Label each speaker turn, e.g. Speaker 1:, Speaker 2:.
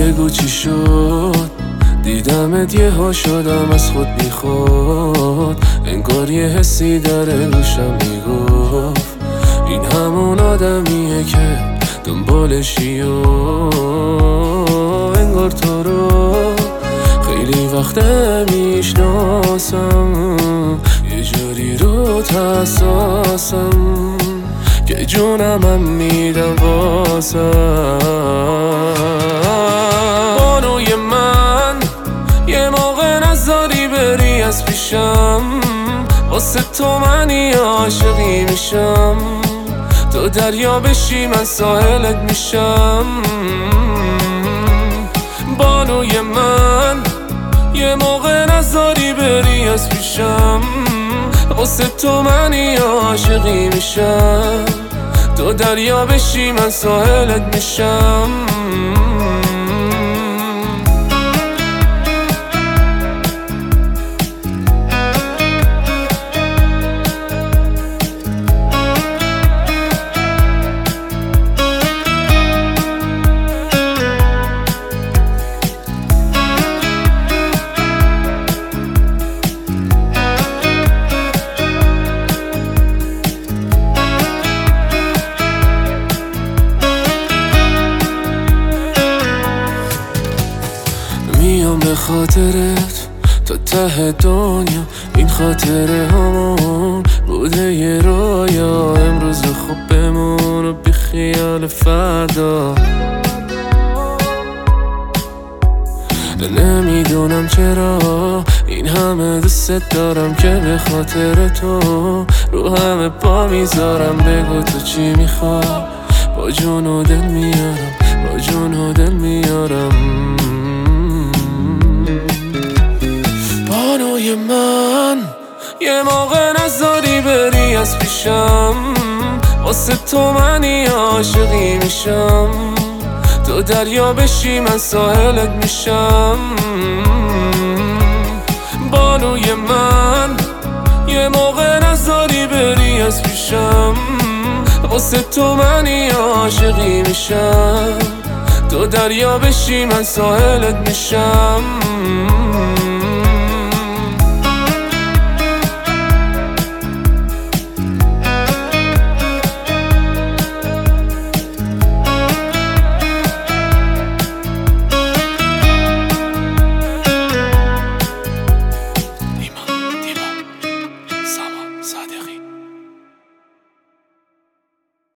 Speaker 1: بگو چی شد، دیدمت یهو شدم از خود بی خود. انگار یه حسی داره گوشم میگفت این همون آدمیه که دنبالشی و انگار تو رو خیلی وقته میشناسم، یه جوری رو حساسم که جونم هم میدم واسم. بانوی من یه موقع نذاری بری از پیشم، واسه تو منی عاشقی میشم، تو دریا بشی من ساحلت میشم. بانوی من یه موقع نذاری بری از پیشم، واسه تو منی عاشقی میشم، تو دریا بشی من ساحلت میشم. میام به خاطرت تا ته دنیا، این خاطره همون بوده یه رویا. امروز خوب بمون و بی خیال فردا، نمیدونم چرا این همه دوست دارم که به خاطر تو رو همه پا میذارم. بگو تو چی میخوای، با جون و دل میارم، با جون و دل میارم. بانوی من یه موقع نذاری بری از پیشم، واسه تو منی عاشقی میشم، تو دریا بشی من ساحلت میشم. بانوی من یه موقع نذاری بری از پیشم، واسه تو منی عاشقی میشم، تو دریا بشی من ساحلت میشم.